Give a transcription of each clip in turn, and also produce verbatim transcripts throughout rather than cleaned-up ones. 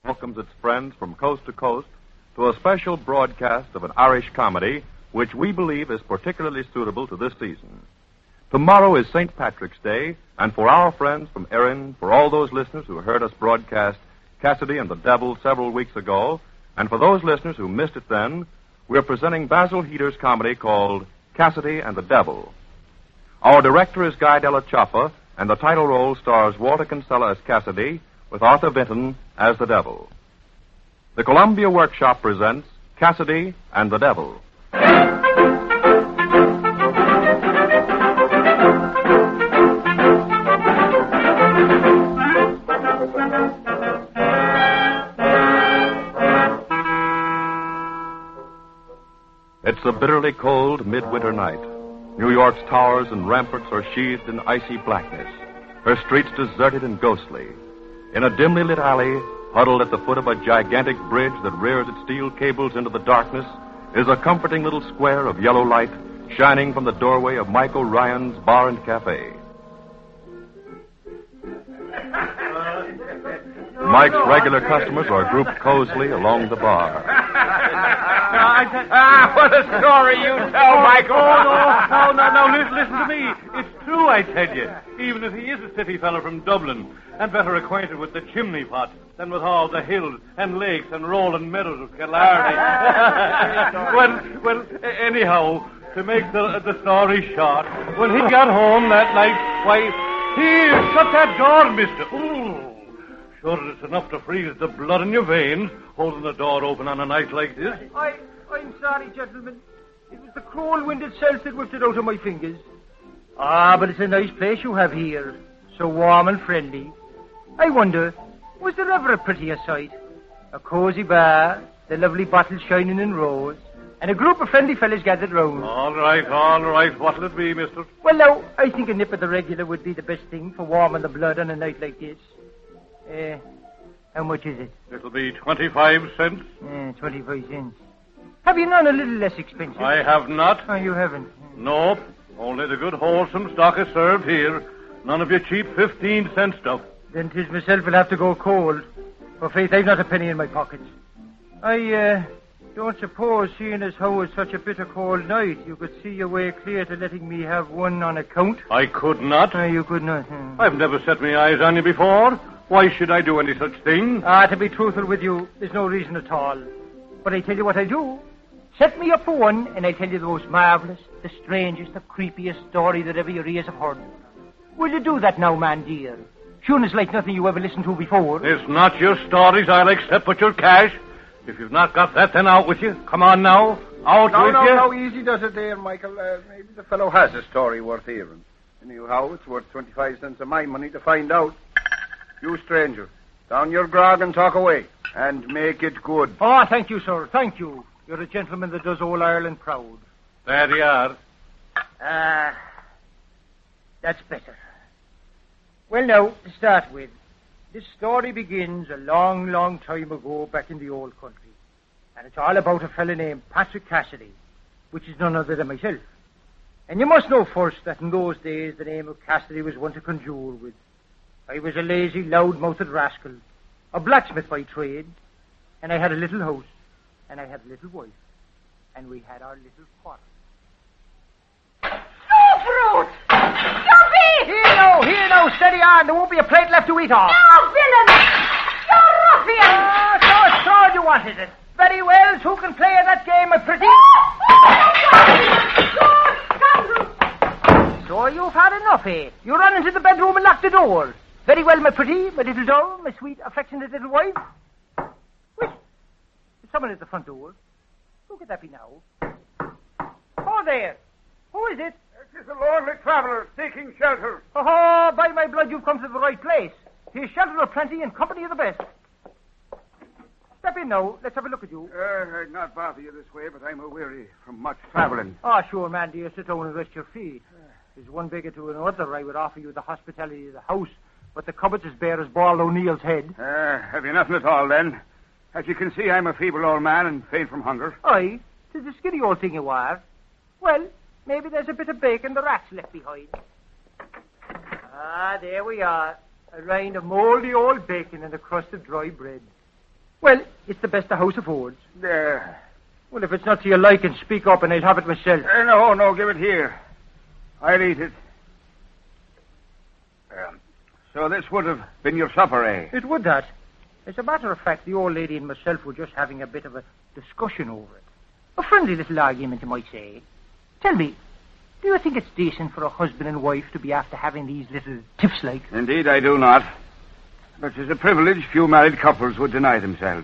welcomes its friends from coast to coast to a special broadcast of an Irish comedy which we believe is particularly suitable to this season. Tomorrow is Saint Patrick's Day, and for our friends from Erin, for all those listeners who heard us broadcast Cassidy and the Devil several weeks ago, and for those listeners who missed it then, we're presenting Basil Heater's comedy called Cassidy and the Devil. Our director is Guy Della Choppa, and the title role stars Walter Kinsella as Cassidy, with Arthur Vinton as the Devil. The Columbia Workshop presents Cassidy and the Devil. It's a bitterly cold midwinter night. New York's towers and ramparts are sheathed in icy blackness, her streets deserted and ghostly. In a dimly lit alley, huddled at the foot of a gigantic bridge that rears its steel cables into the darkness, is a comforting little square of yellow light shining from the doorway of Mike O'Ryan's Bar and Cafe. Mike's regular customers are grouped cozily along the bar. Ah, what a story you tell, Michael. Oh, no, no, no, no, listen, listen to me. It's true, I tell you. Even if he is a city fellow from Dublin, and better acquainted with the chimney pot than with all the hills and lakes and rolling meadows of Killarney. well, well, anyhow, to make the, the story short, when he got home that night, why, here, shut that door, mister. Ooh. Sure, it's enough to freeze the blood in your veins, holding the door open on a night like this. I, I'm sorry, gentlemen. It was the cruel wind itself that whipped it out of my fingers. Ah, but it's a nice place you have here. So warm and friendly. I wonder, was there ever a prettier sight? A cozy bar, the lovely bottles shining in rows, and a group of friendly fellas gathered round. All right, all right. What'll it be, mister? Well, now, I think a nip of the regular would be the best thing for warming the blood on a night like this. Uh, how much is it? It'll be twenty-five cents. Uh, twenty-five cents. Have you none a little less expensive? I have not. Oh, you haven't? Nope. Only the good wholesome stock is served here. None of your cheap fifteen-cent stuff. Then 'tis myself will have to go cold. For faith, I've not a penny in my pockets. I, uh, don't suppose, seeing as how it's such a bitter cold night, you could see your way clear to letting me have one on account? I could not. Uh, you could not, hmm. I've never set my eyes on you before. Why should I do any such thing? Ah, to be truthful with you, there's no reason at all. But I tell you what I'll do. Set me up for one, and I'll tell you the most marvelous, the strangest, the creepiest story that ever your ears have heard. Will you do that now, man dear? Sure, it's like nothing you ever listened to before. It's not your stories I'll accept, but your cash. If you've not got that, then out with you. Come on now. Out no, with no, you. No, no, easy does it there, Michael. Uh, maybe the fellow has a story worth hearing. Anyhow, it's worth twenty-five cents of my money to find out. You stranger, down your grog and talk away, and make it good. Oh, thank you, sir, thank you. You're a gentleman that does old Ireland proud. There you are. Ah, that's better. Well, now, to start with, this story begins a long, long time ago back in the old country. And it's all about a fella named Patrick Cassidy, which is none other than myself. And you must know first that in those days the name of Cassidy was one to conjure with. I was a lazy, loud-mouthed rascal, a blacksmith by trade, and I had a little house, and I had a little wife, and we had our little quarter. No fruit! Stumpy! Here now, here now, steady on. There won't be a plate left to eat off. No, villain! You ruffian! Ah, so it's all you want, is it? Very well, who can play at that game, my pretty? So you've had enough, eh? You run into the bedroom and lock the door. Very well, my pretty, my little doll, my sweet, affectionate little wife. Wait, there's someone at the front door. Who could that be now? Oh, there. Who is it? It is a lonely traveler seeking shelter. Oh, by my blood, you've come to the right place. Here's shelter of plenty and company of the best. Step in now. Let's have a look at you. Uh, I'd not bother you this way, but I'm a-weary from much traveling. Oh, sure, man, dear. Sit down and rest your feet. There's one bigger to another. I would offer you the hospitality of the house, but the cupboard's as bare as Bald O'Neill's head. Uh, have you nothing at all, then? As you can see, I'm a feeble old man and faint from hunger. Aye, 'tis a skinny old thing you are. Well, maybe there's a bit of bacon the rats left behind. Ah, there we are. A rind of mouldy old bacon and a crust of dry bread. Well, it's the best the house affords. There. Well, if it's not to your liking, speak up and I'll have it myself. Uh, no, no, give it here. I'll eat it. Um, so this would have been your supper, eh? It would that. As a matter of fact, the old lady and myself were just having a bit of a discussion over it. A friendly little argument, you might say. Tell me, do you think it's decent for a husband and wife to be after having these little tiffs like? Indeed, I do not. But it's a privilege few married couples would deny themselves.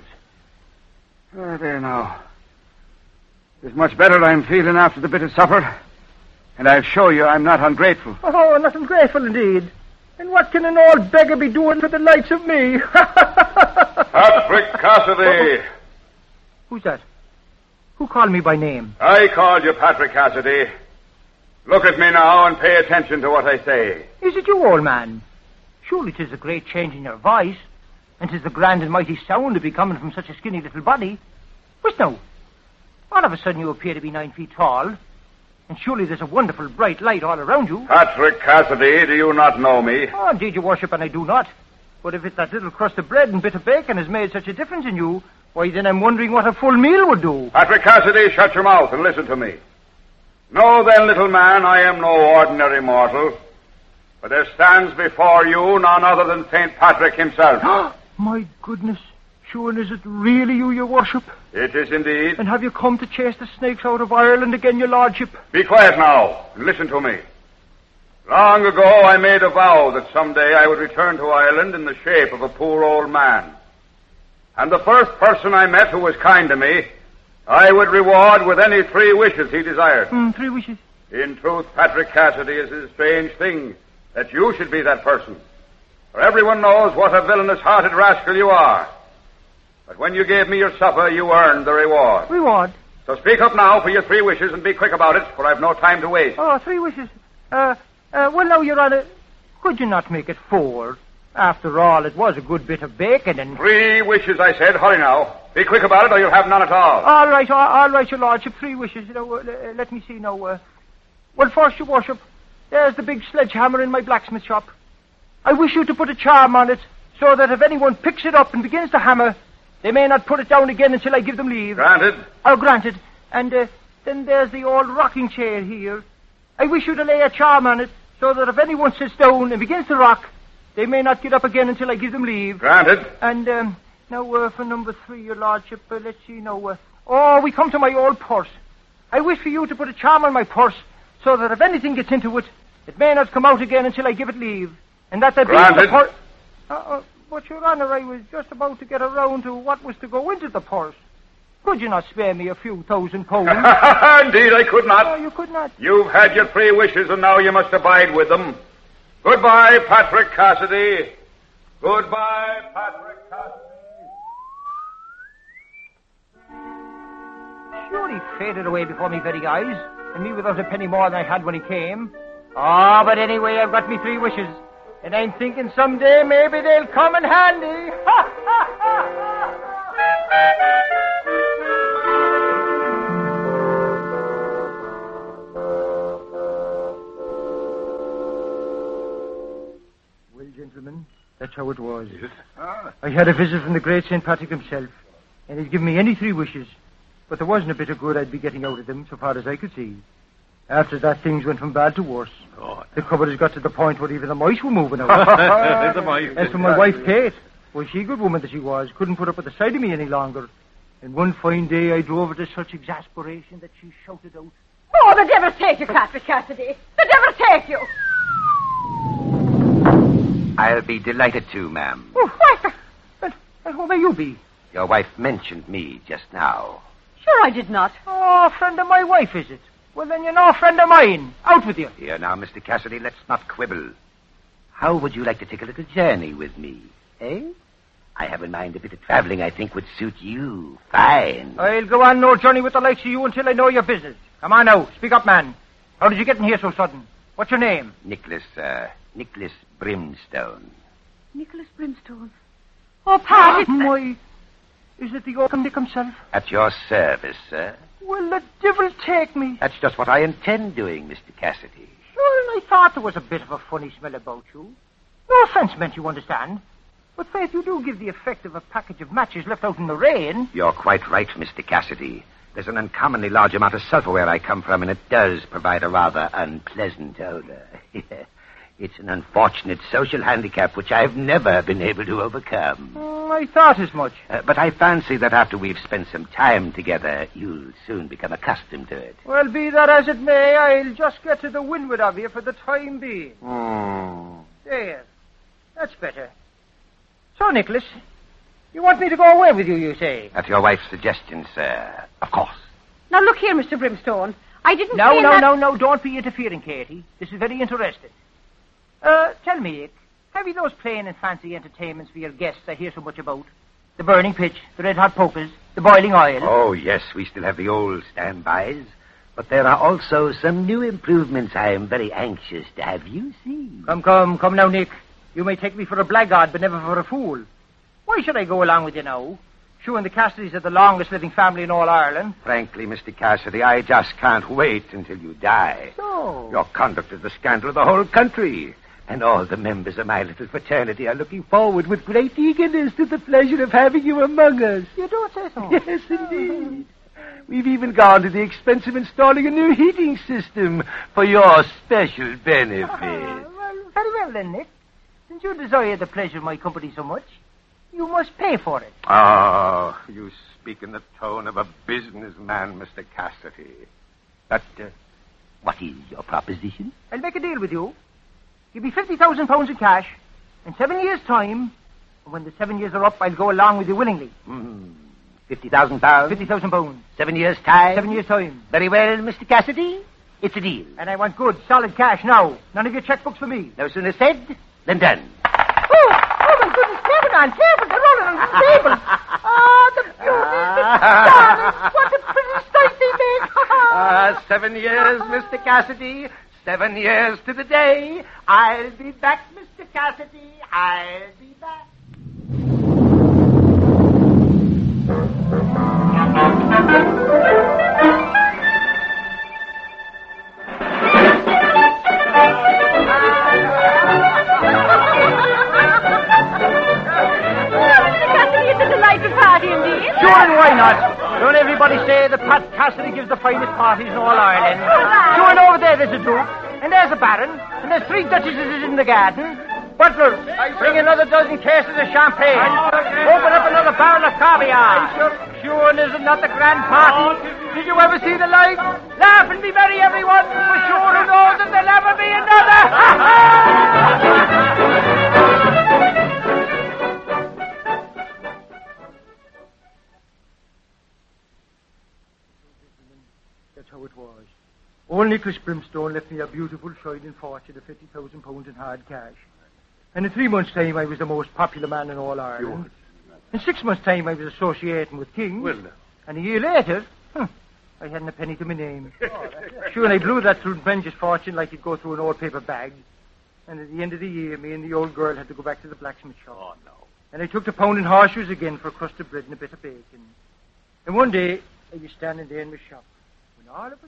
Oh, there now. It's much better I'm feeling after the bit of supper. And I'll show you I'm not ungrateful. Oh, not ungrateful indeed. And what can an old beggar be doing for the likes of me? Patrick Cassidy. Who's that? Who called me by name? I called you Patrick Cassidy. Look at me now and pay attention to what I say. Is it you, old man? Surely 'tis a great change in your voice, and 'tis the grand and mighty sound to be coming from such a skinny little body. But no, all of a sudden you appear to be nine feet tall, and surely there's a wonderful bright light all around you. Patrick Cassidy, do you not know me? Oh, indeed, your worship, and I do not. But if it's that little crust of bread and bit of bacon has made such a difference in you, why, then I'm wondering what a full meal would do. Patrick Cassidy, shut your mouth and listen to me. Know then, little man, I am no ordinary mortal, but there stands before you none other than Saint Patrick himself. My goodness. Sure, and is it really you, your worship? It is indeed. And have you come to chase the snakes out of Ireland again, your lordship? Be quiet now and listen to me. Long ago I made a vow that someday I would return to Ireland in the shape of a poor old man. And the first person I met who was kind to me, I would reward with any three wishes he desired. Mm, three wishes? In truth, Patrick Cassidy, it is a strange thing that you should be that person. For everyone knows what a villainous-hearted rascal you are. But when you gave me your supper, you earned the reward. Reward? So speak up now for your three wishes and be quick about it, for I've no time to waste. Oh, three wishes. Uh, uh, well, now, Your Honor, could you not make it four? After all, it was a good bit of bacon and... Three wishes, I said. Hurry now. Be quick about it, or you'll have none at all. All right, all, all right, your lordship. Three wishes. You know, uh, let me see now. Uh, well, first, your worship, there's the big sledgehammer in my blacksmith shop. I wish you to put a charm on it, so that if anyone picks it up and begins to hammer, they may not put it down again until I give them leave. Granted. Oh, granted. And uh, then there's the old rocking chair here. I wish you to lay a charm on it, so that if anyone sits down and begins to rock, they may not get up again until I give them leave. Granted. And, um, now, uh, for number three, your lordship, uh, let's see now, uh, oh, we come to my old purse. I wish for you to put a charm on my purse, so that if anything gets into it, it may not come out again until I give it leave. And that there be the purse... Uh, uh, but, Your Honor, I was just about to get around to what was to go into the purse. Could you not spare me a few thousand pounds? Indeed, I could not. No, you could not. You've had your three wishes, and now you must abide with them. Goodbye, Patrick Cassidy. Goodbye, Patrick Cassidy. Sure, he faded away before me very eyes, and me without a penny more than I had when he came. Oh, but anyway, I've got me three wishes, and I'm thinking someday maybe they'll come in handy. Ha, ha, ha, ha. Well, gentlemen, that's how it was. Yes. Ah. I had a visit from the great Saint Patrick himself, and he'd given me any three wishes, but there wasn't a bit of good I'd be getting out of them, so far as I could see. After that, things went from bad to worse. Oh. The cupboard has got to the point where even the mice were moving out. The mice. As for my wife, Kate, well, she, good woman that she was, couldn't put up with the sight of me any longer. And one fine day, I drove her to such exasperation that she shouted out, Oh, the devil take you, Patrick Cassidy. The devil take you. I'll be delighted to, ma'am. Oh, why, and, and who may you be? Your wife mentioned me just now. Sure, I did not. Oh, a friend of my wife, is it? Well, then you're no friend of mine. Out with you. Here now, Mister Cassidy, let's not quibble. How would you like to take a little journey with me, eh? I have in mind a bit of traveling I think would suit you fine. I'll go on no journey with the likes of you until I know your business. Come on now, speak up, man. How did you get in here so sudden? What's your name? Nicholas, uh, Nicholas Brimstone. Nicholas Brimstone. Oh, Pat, it's... My... Is it the old Nick himself? At your service, sir. Well, the devil take me. That's just what I intend doing, Mister Cassidy. Sure, and I thought there was a bit of a funny smell about you. No offense meant, you understand. But, Faith, you do give the effect of a package of matches left out in the rain. You're quite right, Mister Cassidy. There's an uncommonly large amount of sulfur where I come from, and it does provide a rather unpleasant odor. It's an unfortunate social handicap which I've never been able to overcome. Mm, I thought as much. Uh, but I fancy that after we've spent some time together, you'll soon become accustomed to it. Well, be that as it may, I'll just get to the windward of you for the time being. Mm. There. That's better. So, Nicholas, you want me to go away with you, you say? At your wife's suggestion, sir. Of course. Now, look here, Mister Brimstone. I didn't No, say no, that... no, no, don't be interfering, Katie. This is very interesting. Uh, tell me, Nick, have you those plain and fancy entertainments for your guests I hear so much about? The burning pitch, the red-hot pokers, the boiling oil? Oh, yes, we still have the old standbys. But there are also some new improvements I am very anxious to have you see. Come, come, come now, Nick. You may take me for a blackguard, but never for a fool. Why should I go along with you now? Sure, and the Cassidys are the longest-living family in all Ireland. Frankly, Mister Cassidy, I just can't wait until you die. So? Your conduct is the scandal of the whole country. And all the members of my little fraternity are looking forward with great eagerness to the pleasure of having you among us. You don't say so? Yes, indeed. We've even gone to the expense of installing a new heating system for your special benefit. Uh, well, very well then, Nick. Since you desire the pleasure of my company so much, you must pay for it. Oh, you speak in the tone of a businessman, Mister Cassidy. But, uh, what is your proposition? I'll make a deal with you. Give me fifty thousand pounds in cash in seven years' time. And when the seven years are up, I'll go along with you willingly. Mm. Fifty thousand pounds? Fifty thousand pounds. Seven years' time? Seven years' time. Very well, Mister Cassidy. It's a deal. And I want good, solid cash now. None of your checkbooks for me. No sooner said than done. Oh, oh, my goodness, careful on, careful. They're rolling on the table. Oh, the beauties, the darlings. What a pretty sight they make. Ah, uh, seven years, Mister Cassidy. Seven years to the day. I'll be back, Mister Cassidy. I'll be back. Sure, and why not? Don't everybody say that Pat Cassidy gives the finest parties in all Ireland? Sure, and over there there's a duke, and there's a baron, and there's three duchesses in the garden. Butler, bring another dozen cases of champagne. Open up another barrel of caviar. Sure, and isn't that the grand party? Did you ever see the like? Laugh and be merry, everyone, for sure who knows that there'll never be another. That's how it was. Old Nicholas Brimstone left me a beautiful shining fortune of fifty thousand pounds in hard cash. And in three months' time, I was the most popular man in all Ireland. In six months' time, I was associating with kings. Well, And a year later, huh, I hadn't a penny to my name. Sure, and I blew that through tremendous fortune like you'd go through an old paper bag. And at the end of the year, me and the old girl had to go back to the blacksmith shop. oh, no. And I took the pound in horseshoes again for a crust of bread and a bit of bacon. And one day, I was standing there in my shop, when all of a sudden...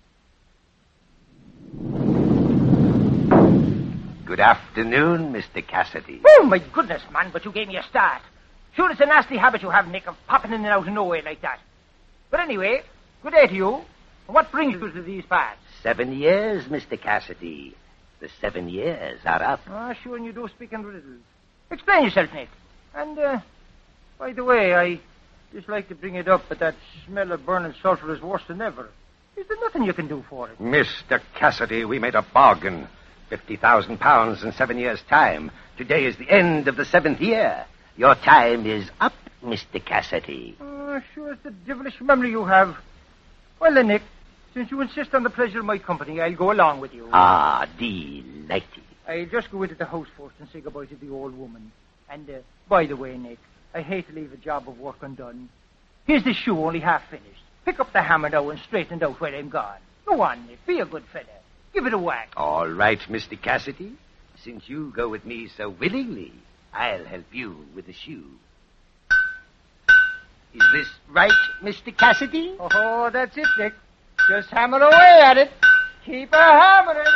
Good afternoon, Mister Cassidy. Oh, my goodness, man, but you gave me a start. Sure, it's a nasty habit you have, Nick, of popping in and out of nowhere like that. But anyway, good day to you. And what brings you to these parts? Seven years, Mister Cassidy. The seven years are up. Ah, sure, and you do speak in riddles. Explain yourself, Nick. And, uh, by the way, I just like to bring it up, but that smell of burning sulphur is worse than ever. Is there nothing you can do for it? Mister Cassidy, we made a bargain. Fifty thousand pounds in seven years' time. Today is the end of the seventh year. Your time is up, Mister Cassidy. Ah, sure, it's the devilish memory you have. Well, then, Nick, since you insist on the pleasure of my company, I'll go along with you. Ah, delighted. I'll just go into the house first and say goodbye to the old woman. And, uh, by the way, Nick, I hate to leave a job of work undone. Here's the shoe only half finished. Pick up the hammer now and straighten it out where I'm gone. Go on, Nick, be a good fella. Give it a whack. All right, Mister Cassidy. Since you go with me so willingly, I'll help you with the shoe. Is this right, Mister Cassidy? Oh, that's it, Nick. Just hammer away at it. Keep a hammering.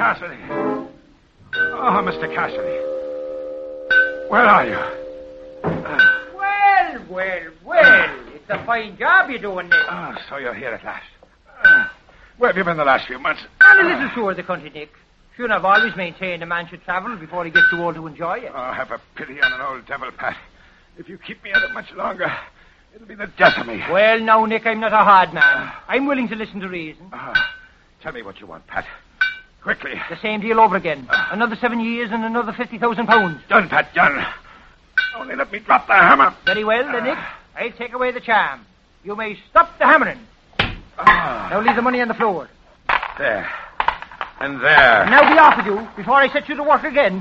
Cassidy. Oh, Mister Cassidy. Where are you? Well, well, well. It's a fine job you're doing, Nick. Oh, so you're here at last. Uh, where have you been the last few months? On a little tour of the country, Nick. Sure, I've always maintained a man should travel before he gets too old to enjoy it. Oh, have a pity on an old devil, Pat. If you keep me at it much longer, it'll be the death of me. Well, now, Nick, I'm not a hard man. I'm willing to listen to reason. Uh, tell me what you want, Pat. Quickly. The same deal over again. Uh, another seven years and another fifty thousand pounds. Done, Pat, done. Only let me drop the hammer. Very well, then, Nick. I'll take away the charm. You may stop the hammering. Ah. Now leave the money on the floor. There. And there. And now be off with you before I set you to work again.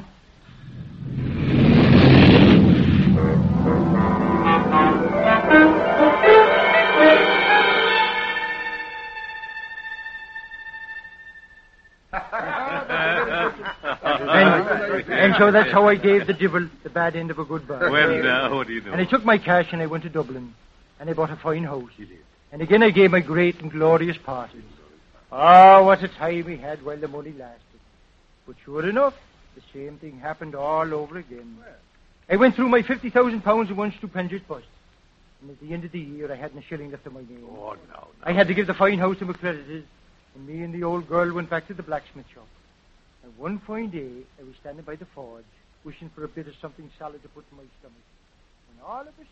and, and so that's how I gave the devil the bad end of a good bargain. Well, now, what do you know? And I took my cash and I went to Dublin. And I bought a fine house. And again I gave my great and glorious parties. Ah, what a time we had while the money lasted. But sure enough, the same thing happened all over again. I went through my fifty thousand pounds in one stupendous bust. And at the end of the year, I hadn't a shilling left of my name. Oh, no, no. I had to give the fine house to my creditors, and me and the old girl went back to the blacksmith shop. And one fine day, I was standing by the forge, wishing for a bit of something solid to put in my stomach. When all of a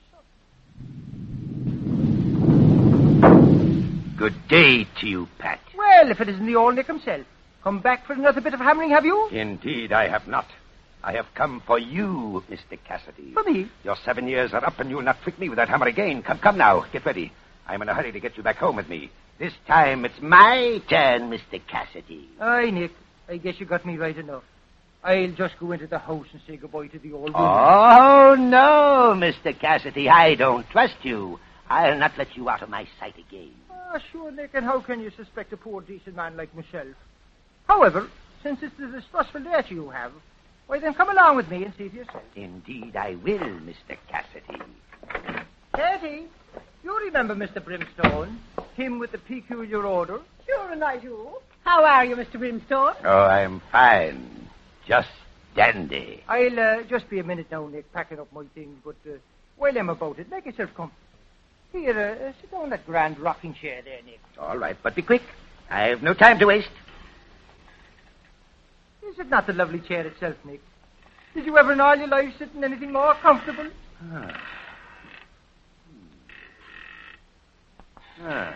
sudden... Good day to you, Pat. Well, if it isn't the old Nick himself. Come back for another bit of hammering, have you? Indeed, I have not. I have come for you, Mister Cassidy. For me? Your seven years are up, and you'll not trick me with that hammer again. Come, come now. Get ready. I'm in a hurry to get you back home with me. This time, it's my turn, Mister Cassidy. Aye, Nick. I guess you got me right enough. I'll just go into the house and say goodbye to the old woman. Oh, no, Mister Cassidy. I don't trust you. I'll not let you out of my sight again. Ah, sure, Nick, and how can you suspect a poor, decent man like myself? However, since it's the distrustful nature you have, why, then come along with me and see for yourself. Indeed, I will, Mister Cassidy. Katie, you remember Mister Brimstone? Him with the peculiar odor? Sure, and I do. How are you, Mister Brimstone? Oh, I'm fine. Just dandy. I'll uh, just be a minute now, Nick, packing up my things, but uh, while I'm about it, make yourself comfortable. Here, uh, sit down in that grand rocking chair there, Nick. All right, but be quick. I've no time to waste. Is it not the lovely chair itself, Nick? Did you ever in all your life sit in anything more comfortable? Ah. Ah.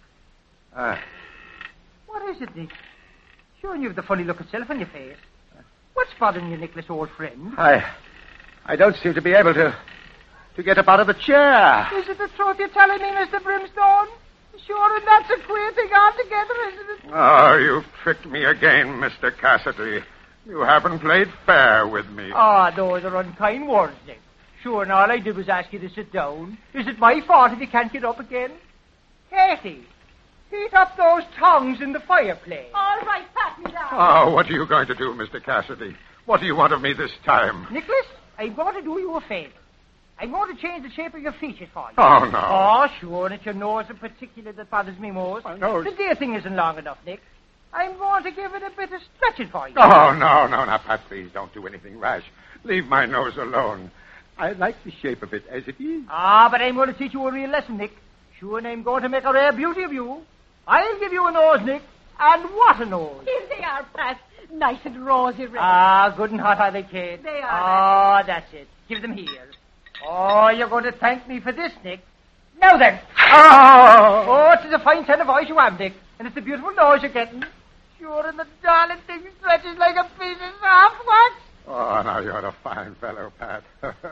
Ah. What is it, Nick? Sure, you've the funny look itself on your face. What's bothering you, Nicholas, old friend? I... I don't seem to be able to... to get up out of the chair. Is it the truth you're telling me, Mister Brimstone? Sure, and that's a queer thing altogether, isn't it? Oh, you've tricked me again, Mister Cassidy. You haven't played fair with me. Ah, those are unkind words, Nick. Sure, and all I did was ask you to sit down. Is it my fault if you can't get up again? Katie, heat up those tongs in the fireplace. All right, pat me down. Oh, what are you going to do, Mister Cassidy? What do you want of me this time? Nicholas, I'm going to do you a favor. I'm going to change the shape of your features for you. Oh, no. Oh, sure, and it's your nose in particular that bothers me most. My nose? The dear thing isn't long enough, Nick. I'm going to give it a bit of stretching for you. Oh, no, no, now, Pat, please don't do anything rash. Leave my nose alone. I like the shape of it as it is. Ah, but I'm going to teach you a real lesson, Nick. Sure, and I'm going to make a rare beauty of you. I'll give you a nose, Nick. And what a nose. Here they are, Pat. Nice and rosy red. Ah, good and hot are they, Kate? They are. Ah, that's it. Give them here. Oh, you're going to thank me for this, Nick. Now then. Oh! Oh, it's a fine tenor voice you have, Nick. And it's a beautiful nose you're getting. Sure, and the darling thing stretches like a piece of soft wax. Oh, now you're a fine fellow, Pat.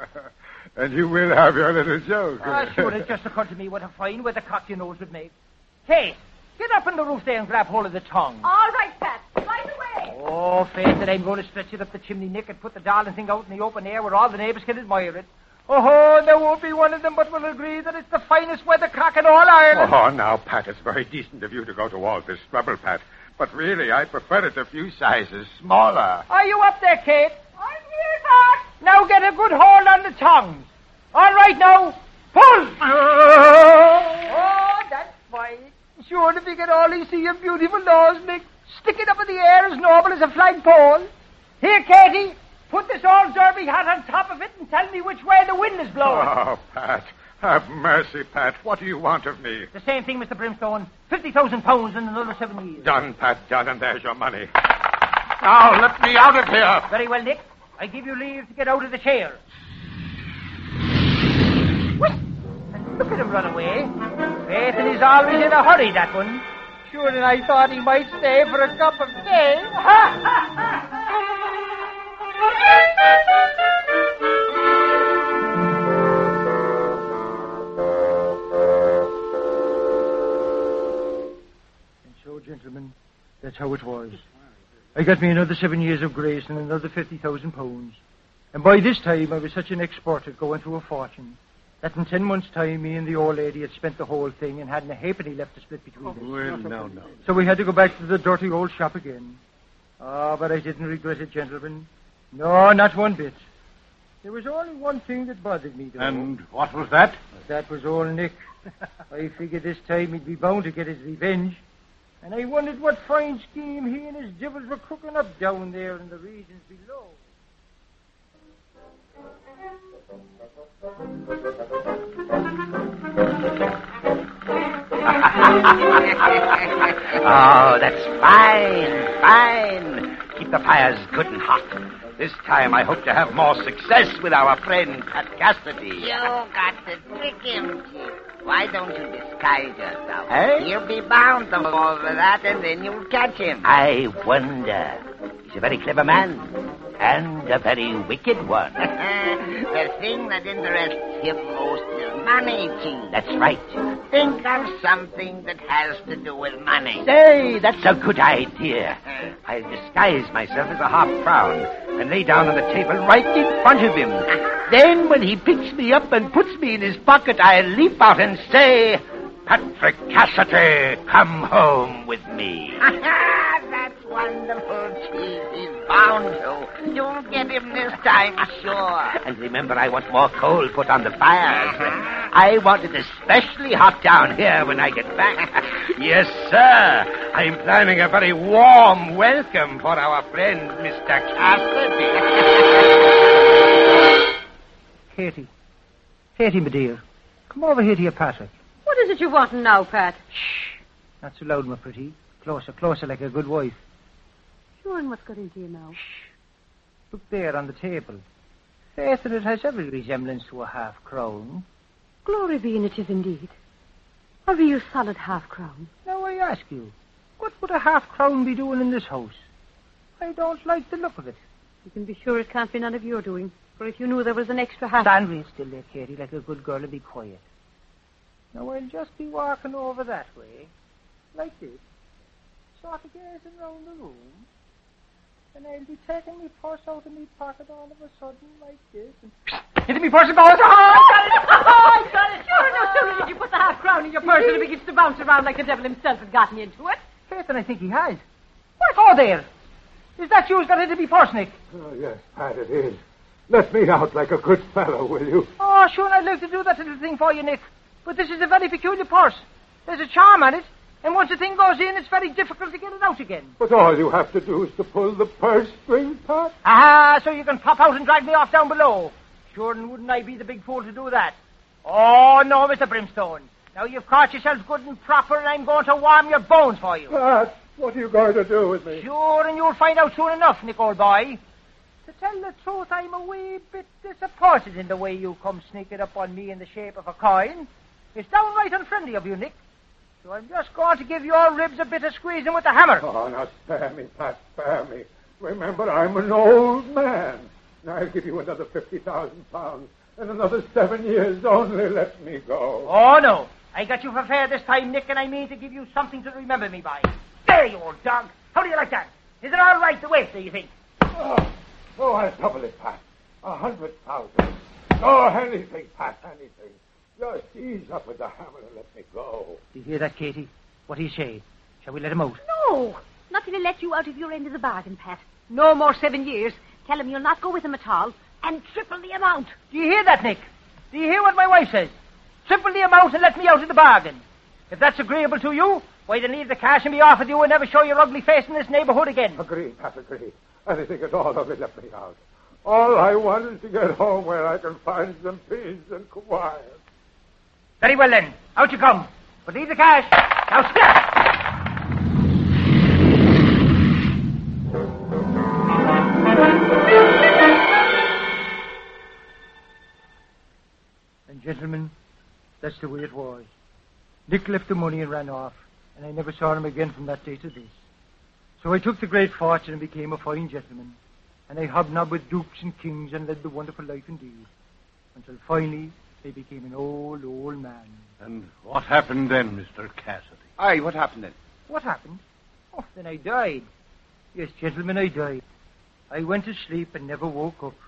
And you will have your little joke. Ah, sure, it just occurred to me what a fine weathercock your nose would make. Kate, get up on the roof there and grab hold of the tongue. All right, Pat. Right away. Oh, faith that I'm going to stretch it up the chimney, Nick, and put the darling thing out in the open air where all the neighbours can admire it. Oh, there won't be one of them but will agree that it's the finest weathercock in all Ireland. Oh, now, Pat, it's very decent of you to go to all this trouble, Pat. But really, I prefer it a few sizes smaller. Are you up there, Kate? I'm here, Pat. Now get a good hold on the tongues. All right, now, pull! Oh, that's fine. Sure, if you can only see your beautiful nose, Nick. Stick it up in the air as noble as a flagpole. Here, Katie, put this old derby hat on top of it and tell me which way the wind is blowing. Oh, Pat. Have mercy, Pat. What do you want of me? The same thing, Mister Brimstone. Fifty thousand pounds in another seven years. Done, Pat, done, and there's your money. Now, let me out of here. Very well, Nick. I give you leave to get out of the chair. Whee! And look at him run away. Faith, and he's always in a hurry, that one. Sure, and I thought he might stay for a cup of tea. And so, gentlemen, that's how it was. I got me another seven years of grace and another fifty thousand pounds. And by this time, I was such an expert at going through a fortune that in ten months' time, me and the old lady had spent the whole thing and hadn't a halfpenny left to split between us. Well, no, no. So we had to go back to the dirty old shop again. Ah, but I didn't regret it, gentlemen. No, not one bit. There was only one thing that bothered me, though. And what was that? That was old Nick. I figured this time he'd be bound to get his revenge. And I wondered what fine scheme he and his devils were cooking up down there in the regions below. Oh, that's fine, fine. Keep the fires good and hot. This time I hope to have more success with our friend Pat Cassidy. You got to trick him, Chief. Why don't you disguise yourself? Eh? He'll be bound to fall for that, and then you'll catch him. I wonder. He's a very clever man, and a very wicked one. The thing that interests him most is money, Chief. That's right. Think of something that has to do with money. Say, that's a good idea. I'll disguise myself as a half-crown and lay down on the table right in front of him. Then when he picks me up and puts me in his pocket, I'll leap out and say, Patrick Cassidy, come home with me. That's wonderful, Chief. He's bound to. You'll get him this time, sure. And remember, I want more coal put on the fires. I want it especially hot down here when I get back. Yes, sir. I'm planning a very warm welcome for our friend, Mister Cassidy. Katie. Katie, my dear. Come over here to your Patrick. What is it you want now, Pat? Shh. Not so loud, my pretty. Closer, closer, like a good wife. Sure, and what's got into you now? Shh. Look there on the table. Faith, that it has every resemblance to a half-crown. Glory be in it is indeed. A real solid half-crown. Now I ask you, what would a half-crown be doing in this house? I don't like the look of it. You can be sure it can't be none of your doing. For if you knew there was an extra half... Stand real still there, Katie, like a good girl, and be quiet. Now I'll just be walking over that way, like this, sort of gazing round the room, and I'll be taking my purse out of my pocket all of a sudden, like this, and... Into me purse and balls! Oh, I got it! Oh, I got it! Sure, no sooner did you put the half-crown in your purse and it begins to bounce around like the devil himself had gotten into it. Faith, and I think he has. What? Oh, there! Is that you who's got into me purse, Nick? Oh, yes, Pat, it is. Let me out like a good fellow, will you? Oh, sure, I'd like to do that little thing for you, Nick. But this is a very peculiar purse. There's a charm on it, and once the thing goes in, it's very difficult to get it out again. But all you have to do is to pull the purse string, Pat. Ah, so you can pop out and drag me off down below. Sure, and wouldn't I be the big fool to do that? Oh, no, Mister Brimstone. Now you've caught yourself good and proper, and I'm going to warm your bones for you. Pat, what are you going to do with me? Sure, and you'll find out soon enough, Nick, old boy. To tell the truth, I'm a wee bit disappointed in the way you come sneaking up on me in the shape of a coin. It's downright unfriendly of you, Nick. So I'm just going to give your ribs a bit of squeezing with the hammer. Oh, now spare me, Pat, spare me. Remember, I'm an old man. Now I'll give you another fifty thousand pounds and another seven years. Only let me go. Oh, no. I got you for fair this time, Nick, and I mean to give you something to remember me by. There, you old dog. How do you like that? Is it all right the way, do you think? Oh, oh I'll double it, Pat. A hundred thousand. Oh, anything, Pat, anything. Just ease up with the hammer and let me go. Do you hear that, Katie? What do you say? Shall we let him out? No, not till he let you out of your end of the bargain, Pat. No more seven years. Tell him you'll not go with him at all, and triple the amount. Do you hear that, Nick? Do you hear what my wife says? Triple the amount and let me out of the bargain. If that's agreeable to you, Why, then leave the cash and be off with you and never show your ugly face in this neighborhood again. Agree, Pat, agree. Anything at all of it, let me out. All I want is to get home where I can find some peace and quiet. Very well, then. Out you come. But leave the cash. Now, step! And, gentlemen, that's the way it was. Nick left the money and ran off, and I never saw him again from that day to this. So I took the great fortune and became a fine gentleman, and I hobnobbed with dukes and kings and led the wonderful life indeed, until finally I became an old, old man. And what happened then, Mister Cassidy? Aye, what happened then? What happened? Oh, then I died. Yes, gentlemen, I died. I went to sleep and never woke up.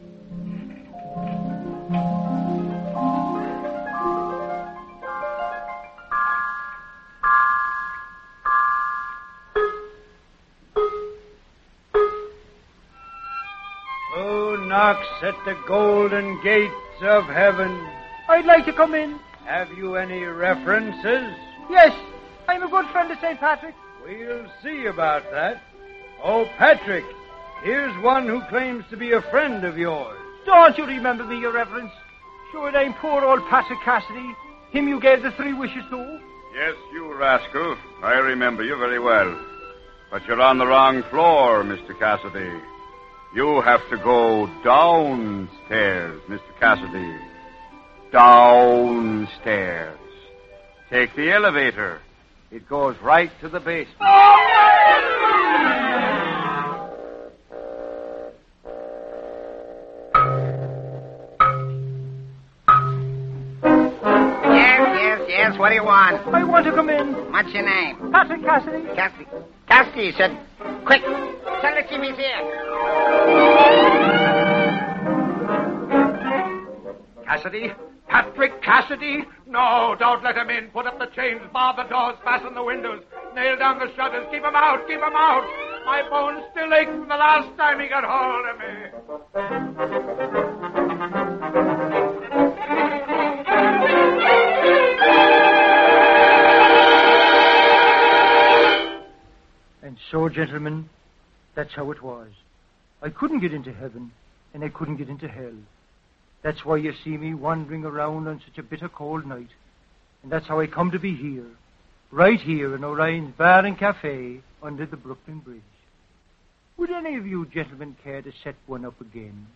Who knocks at the golden gates of heaven? I'd like to come in. Have you any references? Yes, I'm a good friend of Saint Patrick. We'll see about that. Oh, Patrick, here's one who claims to be a friend of yours. Don't you remember me, your reverence? Sure, I'm poor old Patrick Cassidy, him you gave the three wishes to. Yes, you rascal. I remember you very well. But you're on the wrong floor, Mister Cassidy. You have to go downstairs, Mister Cassidy. Downstairs. Take the elevator. It goes right to the basement. Yes, yes, yes. What do you want? I want to come in. What's your name? Patrick Cassidy. Cassidy. Cassidy said, quick, tell the Jimmy's here. Cassidy? Patrick Cassidy? No, don't let him in. Put up the chains, bar the doors, fasten the windows, nail down the shutters. Keep him out, keep him out. My bones still ache from the last time he got hold of me. And so, gentlemen, that's how it was. I couldn't get into heaven, and I couldn't get into hell. That's why you see me wandering around on such a bitter cold night. And that's how I come to be here, right here in Orion's Bar and Cafe under the Brooklyn Bridge. Would any of you gentlemen care to set one up again?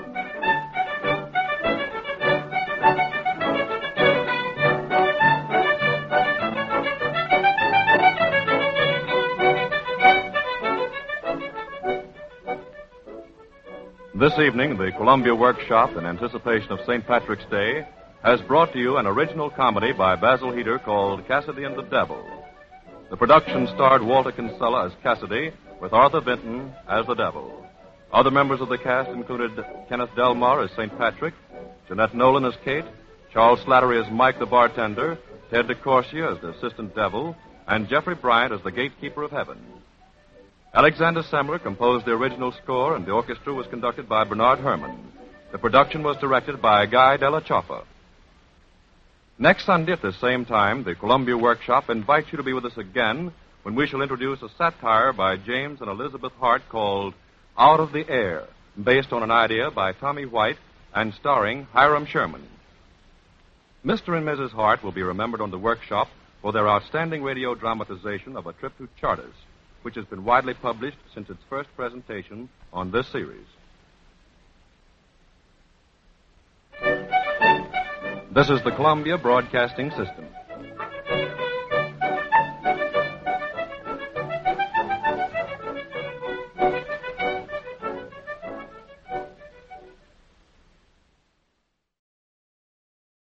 This evening, the Columbia Workshop, in anticipation of Saint Patrick's Day, has brought to you an original comedy by Basil Heater called Cassidy and the Devil. The production starred Walter Kinsella as Cassidy, with Arthur Vinton as the Devil. Other members of the cast included Kenneth Delmar as Saint Patrick, Jeanette Nolan as Kate, Charles Slattery as Mike the bartender, Ted DeCorsia as the assistant devil, and Jeffrey Bryant as the gatekeeper of heaven. Alexander Semler composed the original score, and the orchestra was conducted by Bernard Herrmann. The production was directed by Guy Della Choppa. Next Sunday at the same time, the Columbia Workshop invites you to be with us again when we shall introduce a satire by James and Elizabeth Hart called Out of the Air, based on an idea by Tommy White and starring Hiram Sherman. Mister and Missus Hart will be remembered on the Workshop for their outstanding radio dramatization of A Trip to Charters, which has been widely published since its first presentation on this series. This is the Columbia Broadcasting System.